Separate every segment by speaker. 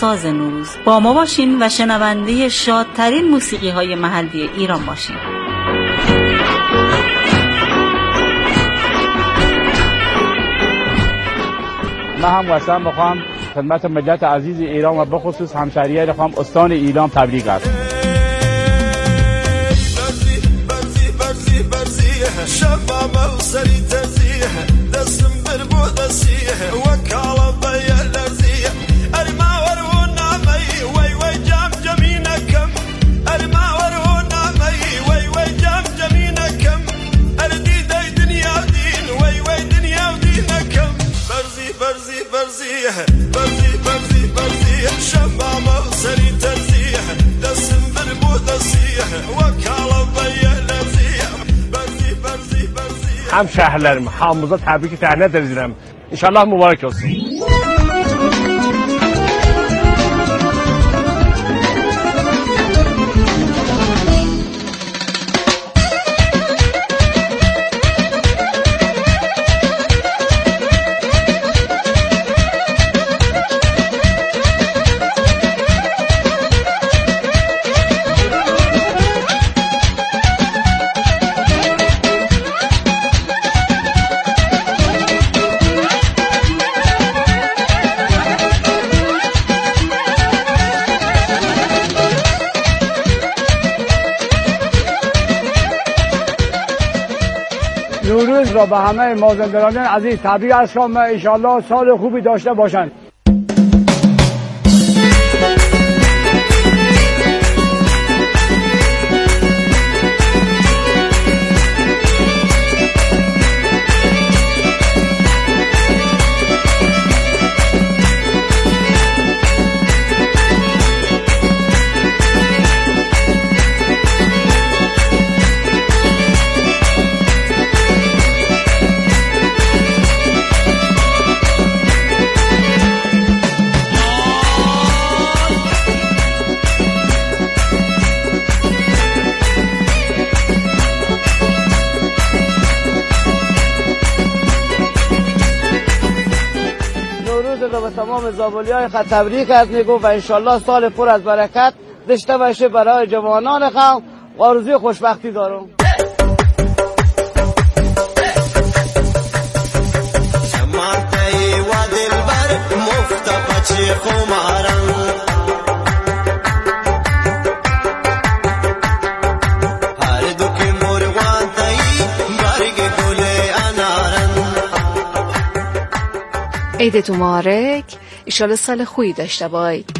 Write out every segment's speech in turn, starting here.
Speaker 1: ساز نوروز. با ما باشین و شنونده شادترین موسیقی های محلی ایران باشین.
Speaker 2: من هم واسه بخوام خدمت ملت عزیز ایران و بخصوص همشهریان خواهم استان ایلام تبریک است. شبابه و سری تزیه دستم بربود اسیه وکاله بیا لرزیه ارما ورو نامی وی وی جام جمینکم ارما ورو نامی وی وی جام جمینکم اردی دی دنیا و دین وی وی دنیا و دینکم برزی برزی برزیه برزی برزی برزیه شبابه و سری تزیه دستم بربود اسیه وکاله بیا لرزیه هم şəhərlərim, hamımıza təbrik təhniyyə edirəm. İnşallah mübarək olsun. نوروز را به همه مازندرانیان عزیز تبریک عرض کنم. ان شاءالله سال خوبی داشته باشند. به تمام زابلیای خط تبریک از میگم و انشالله سال پر از برکت داشته باشه برای جوانان قوم و آرزوی خوشبختی دارم.
Speaker 3: عیدتون مبارک، ایشالا سال خوبی داشته باشید.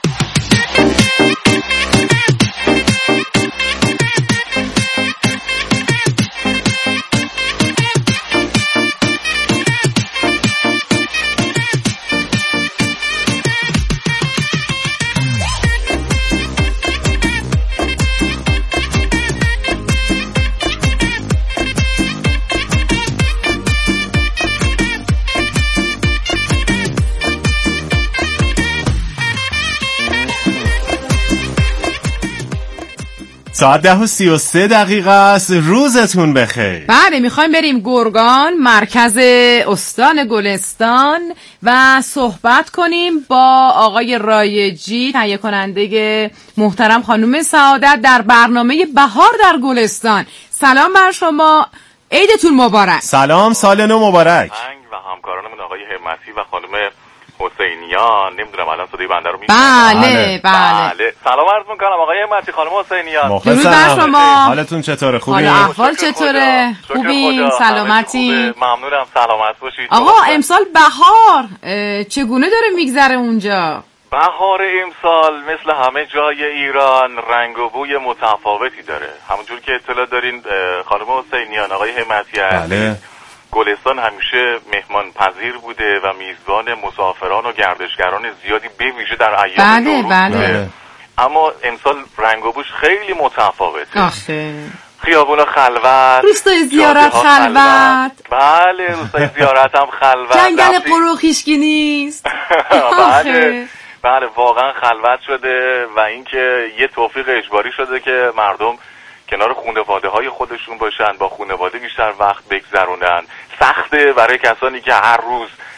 Speaker 4: ساعت 10:33 است. روزتون بخیر.
Speaker 5: بله، میخوایم بریم گرگان، مرکز استان گلستان و صحبت کنیم با آقای رایجی، تهیه کننده محترم خانم سعادت در برنامه بهار در گلستان. سلام بر شما، عیدتون مبارک.
Speaker 4: سلام، سال نو مبارک.
Speaker 6: و همکارانمون آقای همتی و خانم حسینیان، نمیدونم الان صدای بنده رو
Speaker 5: بله.
Speaker 6: سلام عرض میکنم آقای همتی، خانم حسینیان.
Speaker 5: درود بر شما.
Speaker 4: حالتون چطوره؟ خوبی؟
Speaker 5: حال احوال چطوره؟ خوبین؟ سلامتی؟
Speaker 6: ممنونم، سلامت باشید.
Speaker 5: آقا امسال بهار چگونه داره میگذره اونجا؟
Speaker 6: بهار امسال مثل همه جای ایران رنگ و بوی متفاوتی داره. همونجور که اطلاع دارین خانم حسینیان، آقای همتی،
Speaker 4: بله،
Speaker 6: گلستان همیشه مهمان پذیر بوده و میزبان مسافران و گردشگران زیادی به ویژه در ایام نوروز.
Speaker 5: بله.
Speaker 6: اما امسال رنگ و بوش خیلی متفاوته.
Speaker 5: آخه
Speaker 6: خیابونا خلوت،
Speaker 5: روستای زیارت خلوت.
Speaker 6: بله، روستای زیارت هم خلوت.
Speaker 5: جنگل قروق هیچکی نیست.
Speaker 6: بله واقعا خلوت شده و اینکه یه توفیق اجباری شده که مردم کنار خانواده های خودشون باشن، با خانواده بیشتر وقت بگذرونن. سخته برای کسانی که هر روز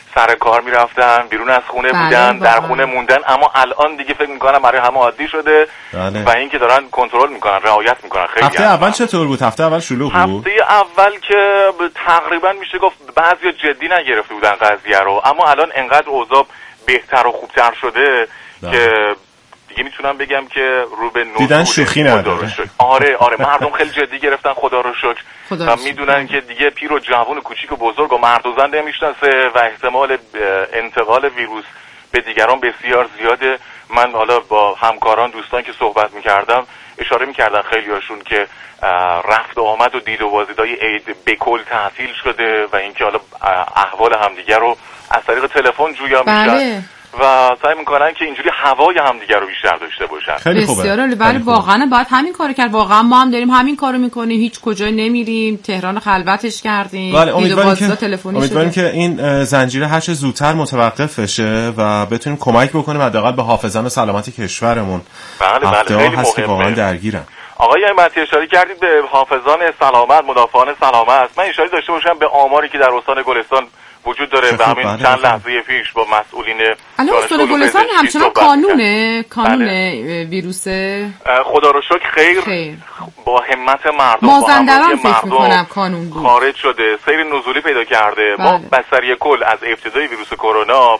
Speaker 6: سر کار میرفتن، بیرون از خونه بودن، در خونه موندن، اما الان دیگه فکر میکنم برای همه عادی شده و اینکه دارن کنترل میکنن، رعایت میکنن. خیلی
Speaker 4: هفته اول چطور بود؟ هفته اول شلوغ بود؟
Speaker 6: هفته اول که تقریبا میشه گفت بعضیا جدی نگرفته بودن قضیه رو، اما الان انقدر اوضاع بهتر و خوبتر شده که دیگه میتونم بگم که رو به نور
Speaker 4: دیدن شوخی نداره.
Speaker 6: آره مردم خیلی جدی گرفتن، خدا رو شکر، و میدونن که دیگه پیر و جوان و کوچیک و بزرگ و مرد و زن نمیشناسه و احتمال انتقال ویروس به دیگران بسیار زیاده. من حالا با همکاران دوستان که صحبت میکردم اشاره میکردن خیلیاشون که رفت و آمد و دید و بازدیدهای عید به کل تعطیل شده و اینکه حالا احوال همدیگه رو از طریق تلفن جویا میشن و سعی میکنن که اینجوری هوای همدیگه رو بیشتر داشته باشن.
Speaker 4: خیلی خوبه.
Speaker 5: بسیار عالی. ولی واقعا باید همین کارو کرد. واقعا ما هم داریم همین کارو میکنیم، هیچ کجا نمیریم، تهران خلوتش کردیم.
Speaker 4: امیدواریم که این زنجیره هر چه زودتر متوقف بشه و بتونیم کمک بکنیم حداقل به حافظان و سلامت کشورمون.
Speaker 6: بله خیلی
Speaker 4: مهمه. واقعا درگیرن.
Speaker 6: آقای حمتی اشاره کردید به حافظان سلامت، مدافعان سلامت. من اشاره داشته باشم به آماری که در استان گلستان وجود داره و همین چند لحظه پیش با مسئولین
Speaker 5: استان گلستان همچنان قانون ویروس
Speaker 6: خدا رو شکر خیر با همت مردم
Speaker 5: مازندران فکر میکنم قانون بود
Speaker 6: خارج شده، سیر نزولی پیدا کرده. ما بستری کل از ابتدای ویروس کرونا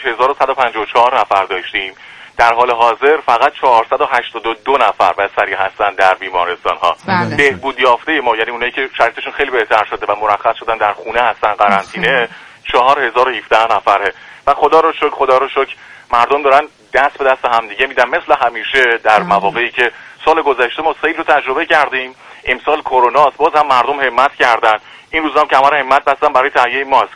Speaker 6: 5154 نفر داشتیم، در حال حاضر فقط 482 نفر بستری هستن در بیمارستان ها. بهبود یافته ما، یعنی اونایی که شرایطشون خیلی بهتر شده و مرخص شدن در خونه هستن قرنطینه، 4017 نفره و خدا رو شکر مردم دارن دست به دست همدیگه میدن مثل همیشه در مواقعی که سال گذشته ما سیل رو تجربه کردیم. امسال کروناست، باز هم مردم همت کردن. این روزا هم کمر همت بستن برای تهیه ماسک.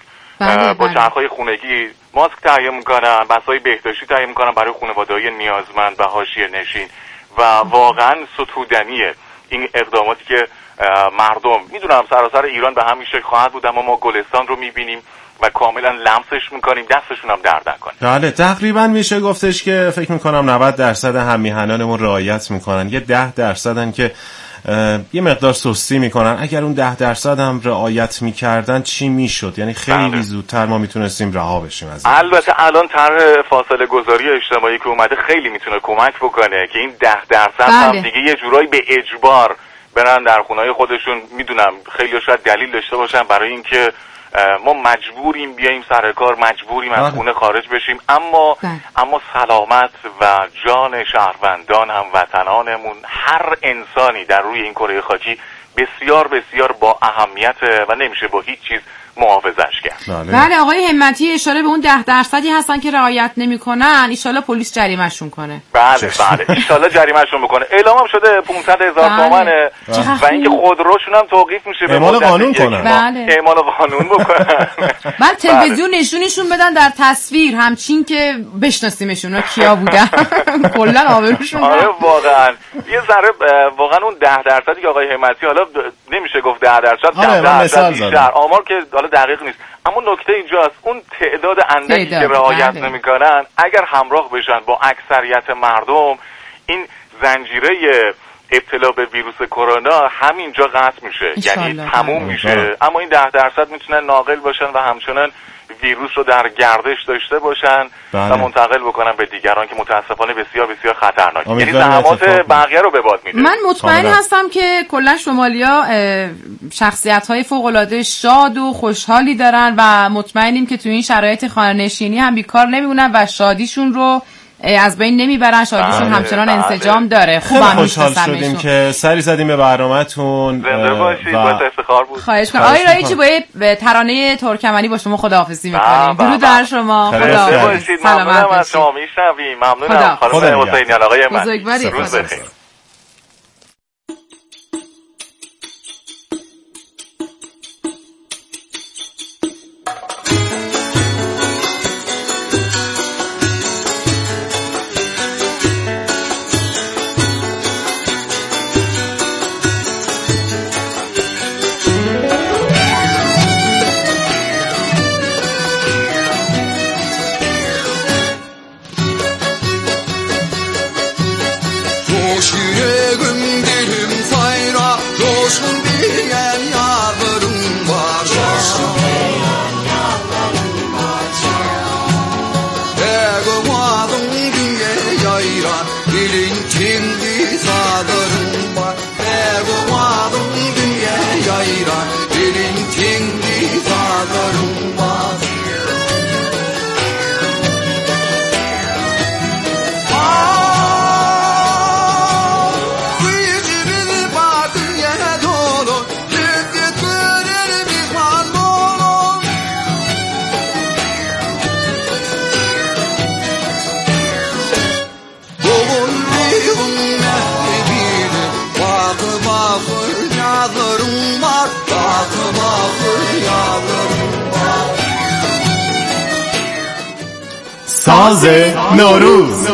Speaker 6: با چرخهای خونگی ماسک تهیه میکنن، بسای بهداشتی تهیه میکنن برای خانواده‌های نیازمند و حاشیه نشین و واقعا ستودنیه این اقداماتی که مردم، میدونم سراسر ایران به همین شکل خواهد بود، اما ما گلستان رو میبینیم و کاملا لمسش میکنیم، دستشون هم درد نکنه.
Speaker 4: بله تقریبا میشه گفتش که فکر میکنم 90% هم میهنانمون رعایت میکنن، یه 10% که یه مقدار سستی میکنن. اگر اون 10% هم رعایت میکردن چی میشد؟ یعنی خیلی زودتر ما میتونستیم رها بشیم از این.
Speaker 6: البته الان طرح فاصله گذاری اجتماعی که اومده خیلی میتونه کمک بکنه که این 10% هم دیگه یه جورایی به اجبار برن در خونه‌های خودشون. میدونم خیلی شاید دلیل داشته باشن برای اینکه ما مجبوریم بیاییم سر کار، مجبوریم از خونه خارج بشیم، اما سلامت و جان شهروندان، هم وطنانمون، هر انسانی در روی این کره خاکی بسیار بسیار با اهمیته و نمیشه با هیچ چیز محافظش کرد.
Speaker 5: بله آقای همتی اشاره به اون 10% هستن که رعایت نمیکنن، ان شاءالله پلیس جریمه‌شون کنه.
Speaker 6: بله ان شاءالله جریمه‌شون بکنه. اعلام هم شده 500,000 تومانه و اینکه خودروشون هم توقیف میشه به
Speaker 4: اعمال قانون کنن.
Speaker 6: اعمال قانون بکنن.
Speaker 5: بعد تلویزیون نشونشون بدن در تصویر، همچین که بشناسیمشون و کیا بودن. کلا آبروشون.
Speaker 6: آره واقعا یه ذره واقعا اون 10% که آقای همتی، حالا نمیشه گفت 10% بیشتر، آمار که حالا دقیق نیست، اما نکته اینجاست اون تعداد اندکی که رعایت نمیکنن اگر همراه بشن با اکثریت مردم، این زنجیره ابتلا به ویروس کرونا همینجا قطع میشه، یعنی تموم میشه. اما این 10% میتونن ناقل باشن و همچنان ویروس رو در گردش داشته باشن و منتقل بکنن به دیگران که متاسفانه بسیار بسیار خطرناکه، یعنی زحمات بقیه رو به باد میده.
Speaker 5: من مطمئن هستم که کلا شمالیا شخصیت‌های فوق‌العاده شاد و خوشحالی دارن و مطمئنیم که تو این شرایط خانه‌نشینی هم بیکار نمیمونن و شادیشون رو از بین نمیبرن، شادیشون همچنان انسجام داره.
Speaker 4: خیلی خوشحال شدیم که سری زدیم به برنامه‌تون.
Speaker 6: زنده باشید، باعث افتخار بود.
Speaker 5: خواهش کنم. آقای رایجی با ترانه ترکمنی با شما خداحافظی می‌کنیم. درود بر شما.
Speaker 6: خدا باشید. ممنونم از شما، میشنویم. ممنونم خانم حسینیان. آقای من روز بخیر.
Speaker 2: yayran bilinçin dizalarım var Begumadım dünya yayran bilinçin dizalarım var
Speaker 4: ساز نوروز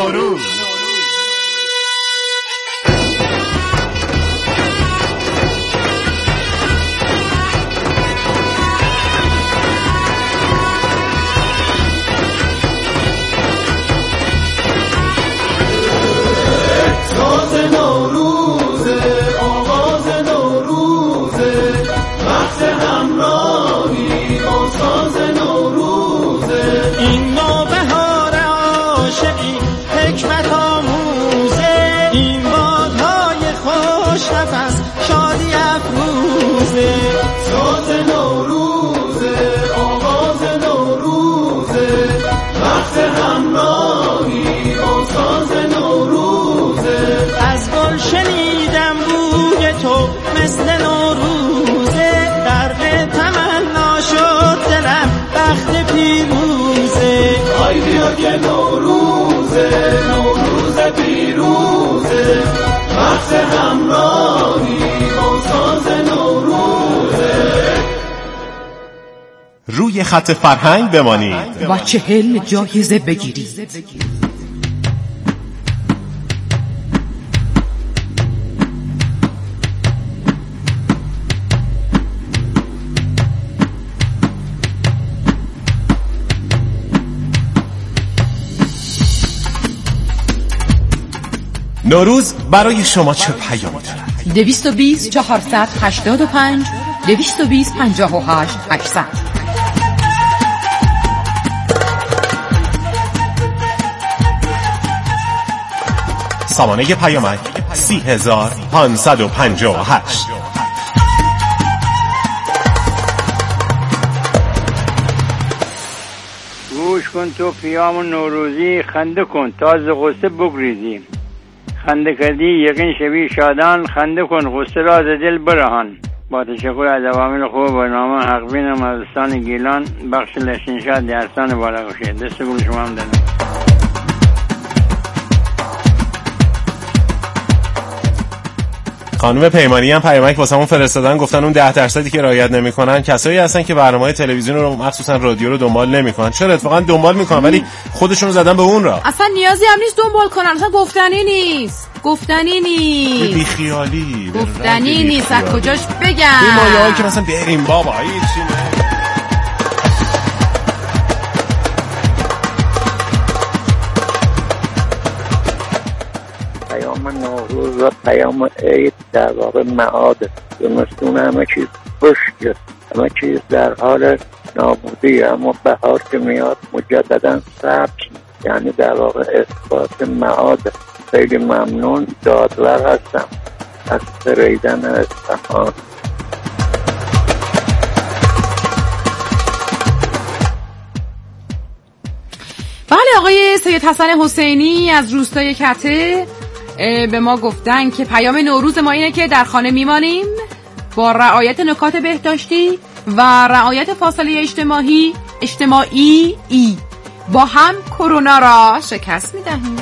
Speaker 7: نوروز پیروزه وقت همراهی با ساز نوروزه
Speaker 4: روی خط فرهنگ بمانید
Speaker 5: و 40 جایزه بگیرید.
Speaker 4: نوروز برای شما چه پیامی دارد؟
Speaker 5: 220 485 220 58 800.
Speaker 4: سامانه پیامک 30558.
Speaker 8: گوش کن تو پیام نوروزی، خنده کن تا ز غصه بگریزی. خنده کردی یقین شوی شادان، خنده کن غصه را ز دل برهان. با تشکر از عوامل خوب برنامه حقبینم از استان گیلان، بخش لشنشاد درستان بالاگوشه. دست گل شما هم دارم.
Speaker 4: خانم پیمانی هم پیامک واسمون فرستادن، گفتن اون 10% که رعایت نمی‌کنن کسایی هستن که برنامه‌های تلویزیون رو مخصوصا رادیو رو دنبال نمی‌کنن. چرا اتفاقا دنبال می‌کنن ولی خودشون رو زدن به اون راه.
Speaker 5: اصلا نیازی هم نیست دنبال کنن، اصلا گفتنی نیست. بی
Speaker 4: خیالی
Speaker 5: گفتنی نیست. از کجاش بگم؟
Speaker 4: این مایه‌ها که مثلا بریم بابا هیچی نه.
Speaker 9: پیام نوروز و پیام عید در واقع معاد زمستون، همه چیز خشک، همه چیز در حال نابودی، اما بهار که میاد مجددا سبز، یعنی در واقع اثبات معاد. خیلی ممنون، دادور هستم از فریدن اصفهان.
Speaker 5: بله، آقای سید حسن حسینی از روستای کته به ما گفتن که پیام نوروز ما اینه که در خانه میمانیم با رعایت نکات بهداشتی و رعایت فاصله اجتماعی با هم کرونا را شکست میدهیم.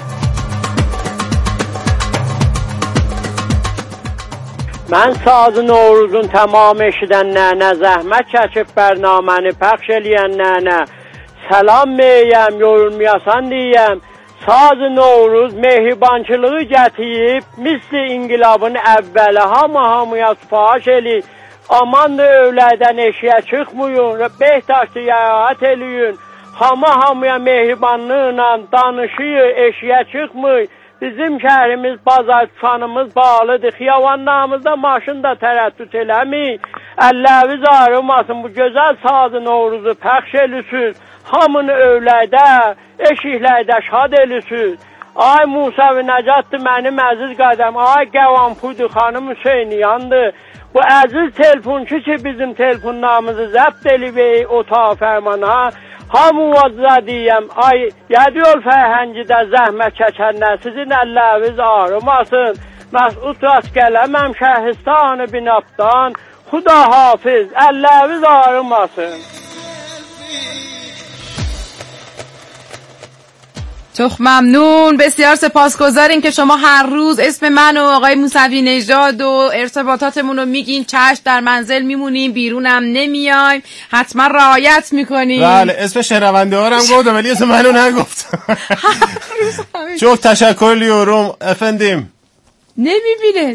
Speaker 10: من ساز نوروزون تمام شدن نه زحمت چچه برنامه پخشلیان نه سلام meyəm, yorulmayasan deyəm. Saz Novruz mehribançılığı gətirib, misli inqilabın əvvəli hamıya sifaş eləyir. Aman da övlədən eşiyə çıxmayın, Behtaşdı yayat eləyin. Hamıya mehribanlıqla danışıyır, eşiyə çıxmır. Bizim şəhrimiz, bazar tutanımız bağlıdır. Xiyavanlarımızda maşın da tərəddüd eləmir. Əlləviz ayrılmasın, bu gözəl Saz Novruzu pəxş elüsüz. Hamını övlədə, eşiklərdə şad elüsüz. Ay Musa və Nəcatdır mənim əziz qədəm. Ay Qəvanpurdur xanım Hüseyniyandır. Bu əziz telefonçu ki bizim telefonlarımızı zəbt elib otağı fərmana. Hamıvaza deyəm. Ay yediyor fərhəngidə zəhmət çəkənlər sizin əlləriniz ağrımasın. Məsud rast gələməm şəhristanı binabdan. Xuda hafiz əlləriniz ağrımasın.
Speaker 5: چخ ممنون. بسیار سپاسگزاریم که شما هر روز اسم من و آقای موسوی نژاد و ارتباطاتمون رو میگین. چشم در منزل میمونیم، بیرونم نمیایم، حتما رعایت میکنیم.
Speaker 4: بله اسم شنونده ها رو هم گفتم ولی اسم منو نگفت. çok teşekkürliyorum efendim.
Speaker 5: نمیبینید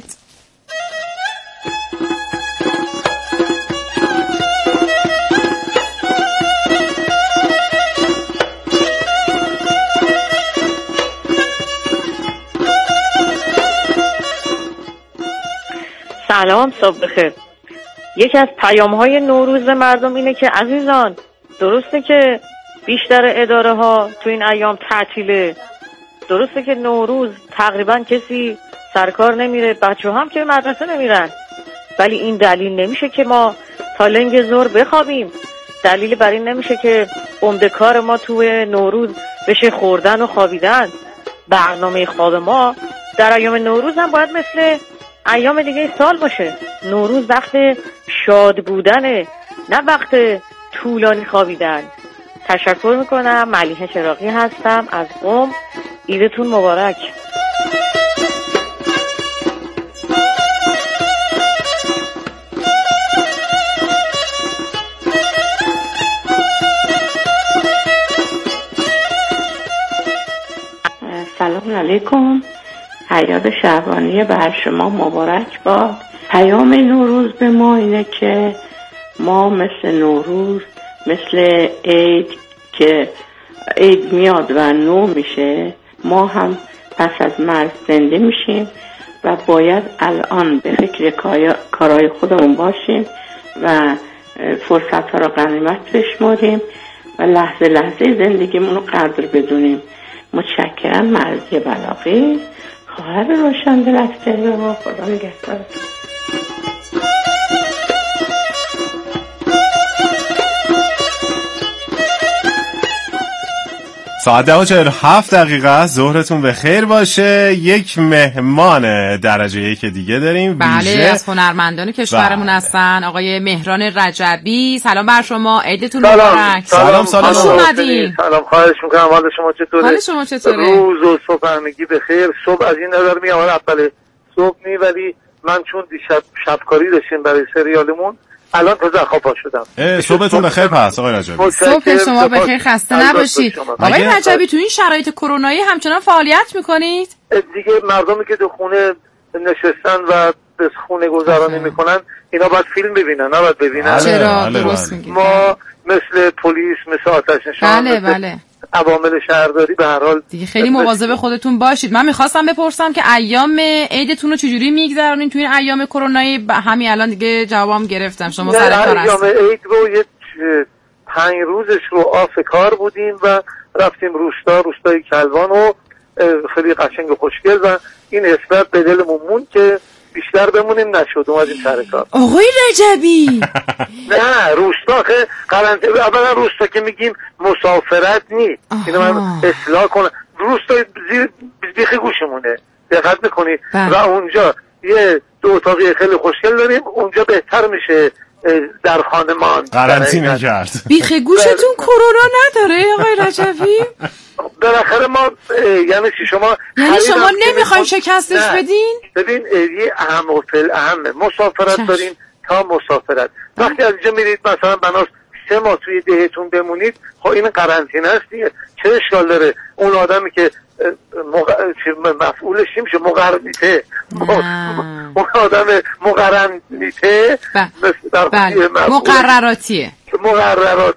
Speaker 11: سلام، صبح بخیر. یکی از پیام‌های نوروز مردم اینه که عزیزان درسته که بیشتر اداره ها تو این ایام تعطیله، درسته که نوروز تقریبا کسی سرکار نمیره، بچه هم که مدرسه نمیرن، ولی این دلیل نمیشه که ما تا لنگ ظهر بخوابیم. دلیل بر این نمیشه که عمده کار ما توی نوروز بشه خوردن و خوابیدن. برنامه خواب ما در ایام نوروز هم باید مثل ایام دیگه سال باشه. نوروز وقت شاد بودنه، نه وقت طولانی خوابیدن. تشکر میکنم. ملیحه چراغی هستم از قم. عیدتون مبارک.
Speaker 12: سلام علیکم. حیات شعبانی بر شما مبارک باد. پیام نوروز به ما اینه که ما مثل نوروز، مثل عید که عید میاد و نو میشه، ما هم پس از مرگ زنده میشیم و باید الان به فکر کارهای خودمون باشیم و فرصت ها را غنیمت بشماریم و لحظه لحظه زندگیمون رو قدر بدونیم. متشکرم. مرضیه بلاغی، خواهر روشن دل از تهران. خدا نگهدار.
Speaker 4: ساعت 10:47 ظهرتون بخیر باشه. یک مهمان درجه یک دیگه داریم.
Speaker 5: بله از هنرمندان کشورمون هستن آقای مهران رجبی. سلام بر شما، عیدتون مبارک.
Speaker 13: سلام
Speaker 5: خوش اومدین.
Speaker 13: سلام، خواهش میکنم. حال شما چطوره؟
Speaker 5: حال شما چطوره؟
Speaker 13: روز و صبح همگی بخیر. صبح از این نظر میگم اول صبح نی، ولی من چون دیشب شبکاری داشتیم برای سریالمون الان تازه خواب پا شدم.
Speaker 4: صبحتون بخیر پس آقای رجبی.
Speaker 5: صبح شما بخیر، خسته نباشید. آقای رجبی تو این شرایط کرونایی همچنان فعالیت میکنید؟
Speaker 13: دیگه مردمی که تو خونه نشستن و به خونه گذرانی میکنن اینا باید فیلم ببینن، نه باید ببینن.
Speaker 5: چرا؟ درست میگید.
Speaker 13: ما مثل پلیس، مثل آتش نشان،
Speaker 5: بله
Speaker 13: عوامل شهرداری به هر حال
Speaker 5: دیگه خیلی مواظب خودتون باشید. من میخواستم بپرسم که ایام عیدتون رو چجوری میگذرونین تو این ایام کرونایی؟ همین الان دیگه جوابم گرفتم. شما سر کار هستید.
Speaker 13: ایام عید رو یه 5 روزش رو آف کار بودیم و رفتیم روستای کلوان و خیلی قشنگ و خوشگل و این حسرت به دلمون موند که بیشتر بمونیم، نشد، اومدیم سر کار.
Speaker 5: آقای رجبی
Speaker 13: نه روستا که قرنطینه، اولا روستا که میگیم مسافرت نی، اینو من اصلاح کنم. روستا زیر بیخ گوشمونه، دقت میکنی؟ و اونجا یه 2 اتاقی خیلی خوشگل داریم، اونجا بهتر میشه در خانه ماند.
Speaker 4: قرنطینه کرد.
Speaker 5: بیخ گوشتون کرونا نداره آقای رجبی؟
Speaker 13: بالاخره ما یعنی شما
Speaker 5: نمیخواین شکستش بدین؟
Speaker 13: ببین یه اهم مسافرت داریم تا مسافرت. وقتی از اینجا میرید مثلا بناس 3 ماه توی دهتون بمونید، خب این قرنطینه است دیگه. چه اشکال داره اون آدمی که مفعولش چی میشه؟ مقرنیته. اون آدم مقرنیته
Speaker 5: مقرراتیه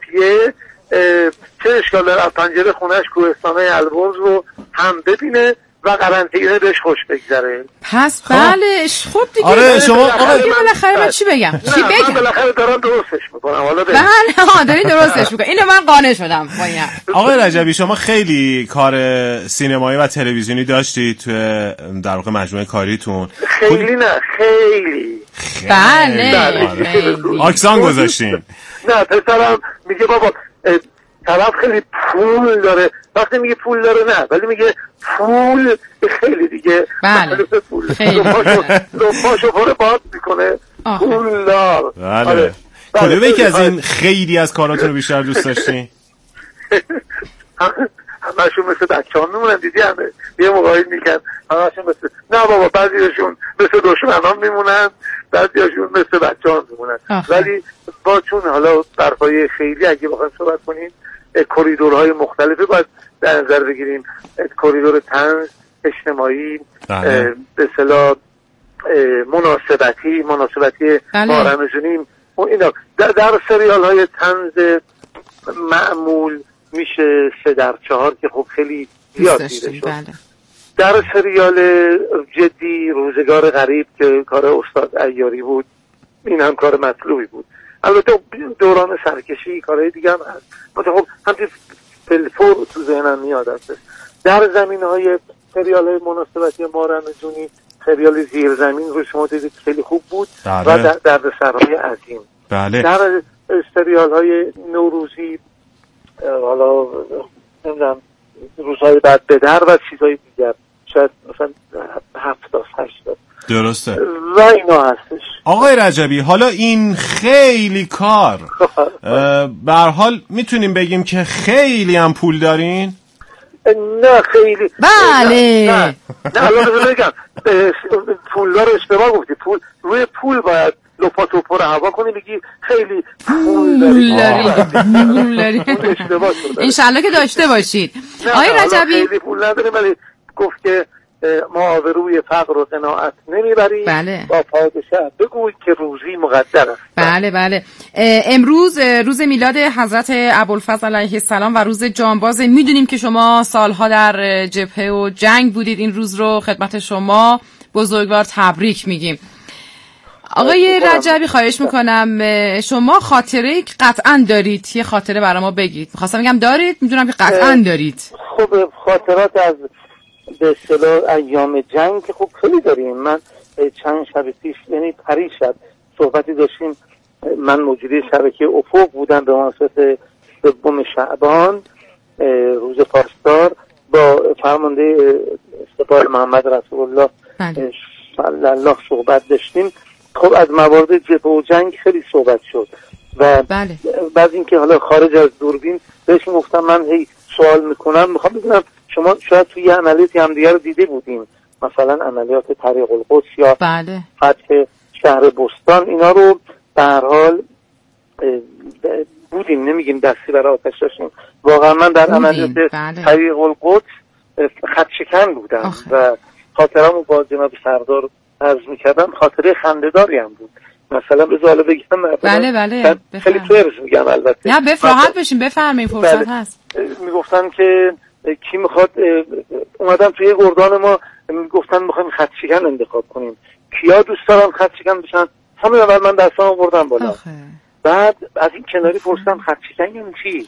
Speaker 13: چه اشکال داره از پنجره خونهش کوهستانای البرز رو هم ببینه و قرنطینه بهش خوش بگذره.
Speaker 5: پس بله خب دیگه.
Speaker 4: آره شما
Speaker 5: بالاخره من چی بگم؟ چی بگم؟
Speaker 13: من بالاخره دارم درستش میکنم. حالا
Speaker 5: بله داری درستش میکنم. اینو من قانع شدم.
Speaker 4: آقای رجبی شما خیلی کار سینمایی و تلویزیونی داشتید تو در واقع مجموعه کاریتون.
Speaker 13: خیلی نه خیلی.
Speaker 5: بله.
Speaker 4: آکسان گذاشتین.
Speaker 13: نه پسرم میگه بابا طرف خیلی پول داره. وقتی میگه پول داره نه ولی میگه پول خیلی دیگه.
Speaker 5: بله
Speaker 13: خیلی پاشو پاره باد میکنه پول دار.
Speaker 4: بله کدوم یکی از این خیلی از کاراتون رو بیشتر دوست داشتین؟
Speaker 13: همه‌شون مثل بچه‌ها میمونن دیدی همه یه موقعی میگن همه‌شون مثل نه بابا بعضیشون مثل دشمنان میمونن بعضیشون مثل بچه‌ها میمونن ولی با چون حالا برپایه خیلی اگه بخوایم صحبت کنیم کریدورهای مختلفی باید در نظر بگیریم. کریدور طنز اجتماعی به اصطلاح مناسبتی ما رمزونیم اینا در سریال های طنز معمول میشه 3 در 4 که خب خیلی زیاد دیده شد. در سریال جدی روزگار غریب که کار استاد عیاری بود این هم کار مطلوبی بود. البته دوران سرکشی کارهای دیگه هم هست خب همچنین فلفور تو ذهنم میاد هست. در زمین های سریال های مناسبتی ما رمزونی سریال زیرزمین رو شما دیدید خیلی خوب بود و در سرهای عظیم.
Speaker 4: بله.
Speaker 13: در سریال های نوروزی حالا نمیدونم روزهای بعد بدر و چیزهای دیگر شاید مثلا 70-80
Speaker 4: درسته
Speaker 13: و اینا هستش.
Speaker 4: آقای رجبی حالا این خیلی کار به هر حال میتونیم بگیم که خیلی هم پول دارین؟
Speaker 13: نه خیلی
Speaker 5: بله
Speaker 13: نه الان بگم پولدار اشتباه گفتی. روی پول باید لپاتوپو رو هوا کنی بگی خیلی پول داری.
Speaker 5: انشالله که داشته باشید. آقای رجبی
Speaker 13: خیلی پول نداریم ولی گفت که ما آبروی فقر و قناعت نمیبریم.
Speaker 5: بله.
Speaker 13: با پادشاه بگوی که روزی مقدر است.
Speaker 5: بله امروز روز میلاد حضرت ابوالفضل علیه السلام و روز جانباز. میدونیم که شما سالها در جبهه و جنگ بودید. این روز رو خدمت شما بزرگوار تبریک میگیم. آقای رجبی خواهش میکنم شما خاطره قطعا دارید یه خاطره برای ما بگید. میخواستم بگم دارید میدونم که قطعا دارید.
Speaker 13: خب خاطرات از به اصطلاح ایام جنگ که خب خیلی داریم. من چند شب پیش یعنی پریشب صحبتی داشتیم. من مجری شبکه افق بودم به مناسبت 3 شعبان روز پاسدار با فرمانده سپاه محمد رسول الله صلی الله صحبت داشتیم. خب از موارد جبهه و جنگ خیلی صحبت شد و بعد اینکه حالا خارج از دوربین بهشون گفتم من هی سوال میکنم میخوام بدونم شما شاید توی یه عملیاتی هم دیگه رو دیده بودیم مثلا عملیات طریق القدس یا فتح شهر بستان اینا رو به هر حال بودیم نمیگیم دستی برای آتش داشتیم. واقعا من در عملیات طریق القدس خط شکن بودم و خاطرمو با جناب سردار عرض میکردم خاطره خنده‌داری هم بود. مثلا به زاله بگم
Speaker 5: بله
Speaker 13: خیلی فرض میگم البته
Speaker 5: نه راحت بشین بفرمایید فرصت هست.
Speaker 13: میگفتن که کی میخواد اومدم توی گردان ما میگفتن میخوایم خط شکن انتخاب کنیم کیا دوست دارن خط شکن بشن همین اول من دستامو بردم بالا. بعد از این کناری پرسیدم خط شکن یعنی چی؟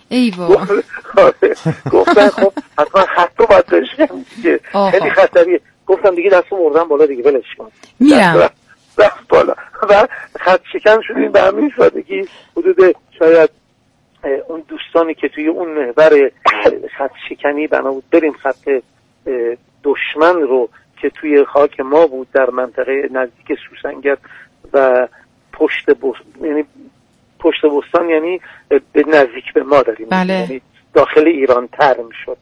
Speaker 13: گفتن خب حتما خط رو باید بشکنم دیگه خیلی خطریه. گفتم دیگه دستو مردم بالا دیگه بلش کن
Speaker 5: میرم
Speaker 13: رفت بالا و خط شکن شدیم به همین سادگی. حدود شاید اون دوستانی که توی اون محور خط شکنی بنا بود بریم خط دشمن رو که توی خاک ما بود در منطقه نزدیک سوسنگر و یعنی پشت بستان یعنی به نزدیک به ما داریم یعنی داخل ایران تر میشد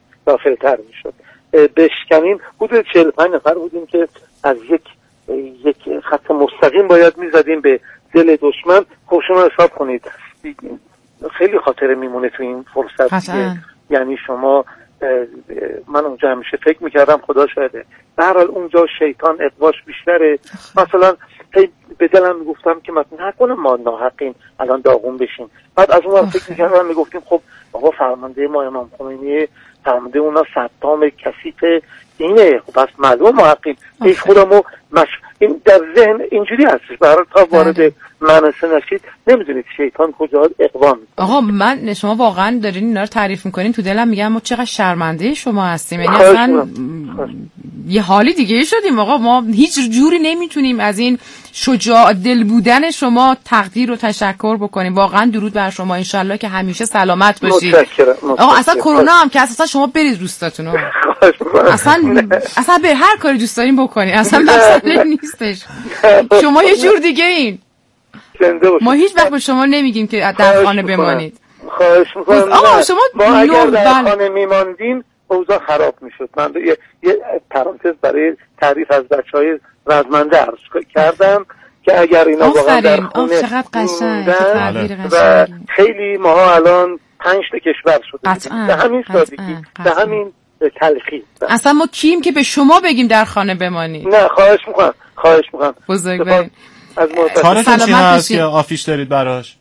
Speaker 13: بشکنیم. حدود 45 نفر بودیم که از یک خط مستقیم باید میزدیم به دل دشمن. خب شما حساب کنید خیلی خاطره میمونه تو این فرصت. یعنی شما من اونجا همیشه فکر میکردم خدا شاهده به هر حال اونجا شیطان اقواش بیشتره. مثلا به دلم میگفتم که مثلا نکنه ما ناحقیم الان داغون بشیم. بعد از اون فکر میکردم میگفتیم خب بابا فرمانده ما امام خمینی فرمانده اونا صدام کثیفه اینه. پس معلوم محقیم هیچ خودمو این در ذهن اینجوری هستش. برای تا وارد مناسه نشید نمیدونید شیطان کجا اقوام میکنه.
Speaker 5: آقا من شما واقعا دارین اینا رو تعریف میکنین تو دلم میگم ما چقدر شرمنده شما هستیم. یعنی اصلا یه حالی دیگه شدیم آقا. ما هیچ جوری نمیتونیم از این شجاع دل بودن شما تقدیر و تشکر بکنیم. واقعا درود بر شما، انشالله که همیشه سلامت باشید.
Speaker 13: متشکرم.
Speaker 5: آقا اصلا کرونا هم که اصلا شما برید روستاتونو. اصلا به هر کاری دوست دارین بکنین، اصلا مسئله نیستش. شما یه جور دیگه این. ما هیچ وقت به شما نمیگیم که در خانه بمانید.
Speaker 13: خواهش میکنم.
Speaker 5: آقا شما
Speaker 13: ما اگر در خانه میماندیم اوضاع خراب میشد. من یه پرانتز برای تعریف از بچهای رزمنده عرض کردم که اگر اینا واقعا در خونه
Speaker 5: چقدر قشنگ
Speaker 13: و خیلی ماها الان 5 تا کشور شده به همین سادگی، به همین تلخی.
Speaker 5: اصلا ما کیم که به شما بگیم در خانه بمانید؟
Speaker 13: نه خواهش میکنم
Speaker 5: بزرگوارید.
Speaker 4: کارتون چی هست که آفیش دارید براش؟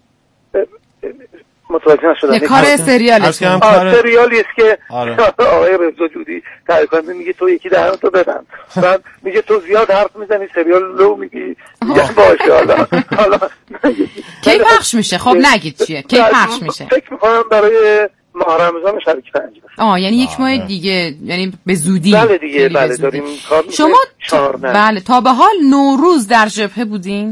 Speaker 13: متوجه نشدم.
Speaker 5: کار سریاله.
Speaker 13: سریالی است که آقای رضا جودی تعریف کننده میگه تو یکی دهن تو بدن. بعد میگه تو زیاد حرف میزنی سریال لو میگی. باشه حالا
Speaker 5: کی پخش میشه؟ خب نگید چیه. کی پخش میشه؟
Speaker 13: فکر میکنم برای ماه رمضان شریک 5.
Speaker 5: یعنی یک ماه دیگه، یعنی به زودی.
Speaker 13: بله دیگه، بله داریم کار میکنیم.
Speaker 5: شما بله تا به حال نوروز در جبهه بودین؟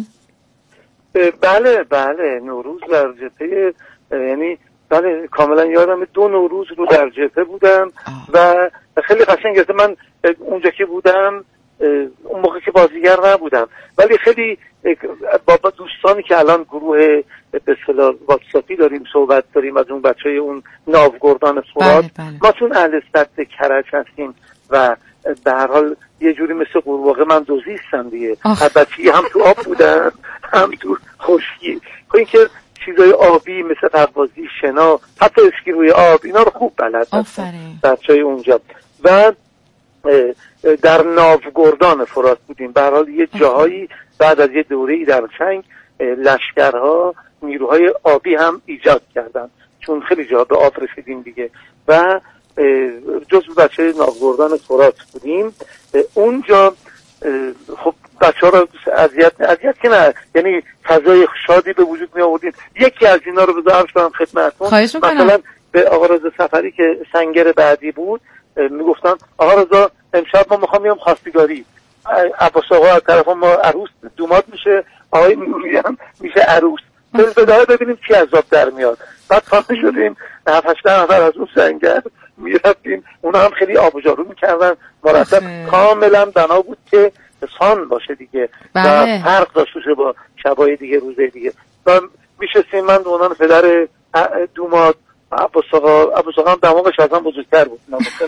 Speaker 13: بله نوروز در جبهه، یعنی بله کاملا یادم 2 نوروز رو در جبهه بودم و خیلی قشنگه. من اونجا که بودم اون موقع که بازیگر نبودم، ولی خیلی با دوستانی که الان گروه به اصطلاح واتساپی داریم صحبت داریم از اون بچهای اون ناوگردان فرات. ما چون اهل سد کرج هستیم و به هر حال یه جوری مثل قورباغه من دوزیستم دیگه. البته هم تو آب بودم هم تو خشکی. این که چیزای آبی مثل قوازی، شنا، حتی اسکی روی آب، اینا رو خوب بلد هستن بچهای اونجا. و در ناوگردان فرات بودیم. به هر حال یه جاهایی بعد از یه دوره‌ای در چنگ لشکرها نیروهای آبی هم ایجاد کردن، چون خیلی جا به آب رسیدیم دیگه و جزو بچه ناوگردان فرات بودیم. اونجا خب بچه ها رو اذیت که نه، یعنی فضای شادی به وجود می آوردیم. یکی از اینا رو بذارم شدم خدمتتون. مثلا به آقا رضا سفری که سنگر بعدی بود میگفتن آقا رضا امشب ما میخوام بیام خواستگاری. عباس آقا از طرف ما عروس دوماد میشه، آقای نوری هم میشه عروس. بداهه ببینیم چی عذاب در میاد. بعد فهمی شدیم 7-8 نفر از اون سنگر میرفتیم، اونا هم خیلی آب و جارو میکردن مرتب. کاملا بنا بود که سان باشه دیگه و فرق داشته با شبای دیگه روزه دیگه. و میشستیم من به عنوان پدر دوماد عباس آقا هم دماغش از هم بزرگتر بود.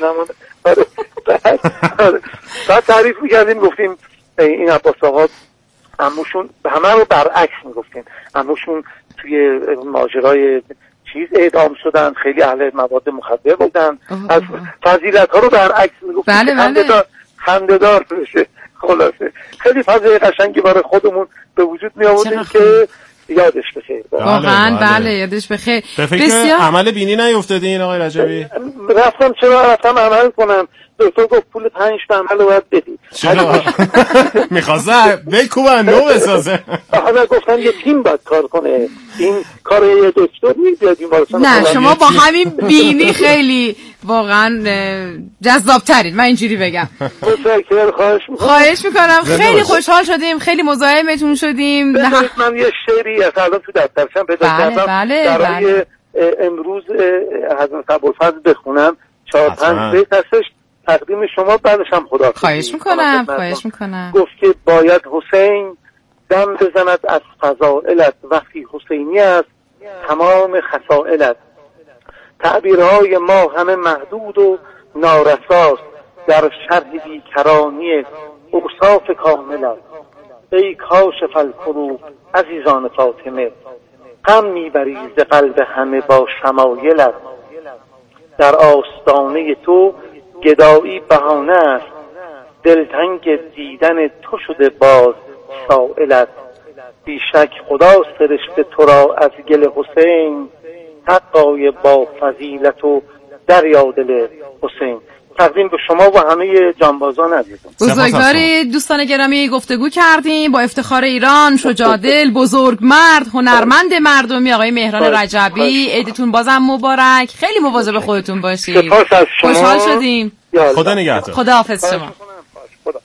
Speaker 13: بعد تعریف میکردیم گفتیم این عباس آقا عموشون همه رو برعکس میگفتیم. عموشون توی ماجرای اعدام شدن، خیلی اهل مواد مخدر بودن. از فضیلت ها رو برعکس میگفتیم. خنده‌دار بشه. خلاصه خیلی فضای قشنگی برای خودمون به وجود می آوردیم که یادش بخیر.
Speaker 5: واقعا بله یادش بخیر.
Speaker 4: به فکر عمل بینی نیفتادین آقای رجبی؟
Speaker 13: رفتم عمل کنم. دکتر گفت پول 5 تا عمل رو باید بدی.
Speaker 4: چرا؟ میخواسته بکوبن نو بسازه.
Speaker 13: حالا گفتن یه تیم باید کار کنه. این کار یه دکتر نیست.
Speaker 5: نه شما با همین بینی خیلی واقعا جذاب ترید، من اینجوری بگم. خواهش میکنم. خیلی خوشحال شدیم، خیلی مزاحمتون شدیم.
Speaker 13: من یه شعری از الان تو دفترشم پیدا کردم برای امروز حضرت ابوالفضل بخونم. 4-5 بیت هستش تقدیم شما، بعدش هم خدا.
Speaker 5: خواهش میکنم.
Speaker 13: گفت که باید حسین دم بزند از فضائلت، وقتی حسینی است تمام خصائلت. تعبیرهای ما همه محدود و نارساست، در شرح بیکرانی اوصاف کاملت. ای کاشف الکروب عزیزان فاطمه، غم میبری ز قلب همه با شمایلت. در آستانه تو گدایی بهانه است، دلتنگ دیدن تو شده باز سائلت. بیشک خدا سرشته تو را از گل حسین، حقای با فضیلت و دریا دل حسین. تقدیم به شما و همه جانبازان عزیزم.
Speaker 5: بزرگواری دوستان گرامی، گفتگو کردیم با افتخار ایران، شجاع‌دل، بزرگمرد، هنرمند مردمی آقای مهران رجبی. عیدتون بازم مبارک. خیلی مواظب خودتون باشید.
Speaker 13: سپاس از شما.
Speaker 5: خوشحال شدیم.
Speaker 4: خدا نگهدار.
Speaker 5: خداحافظ شما.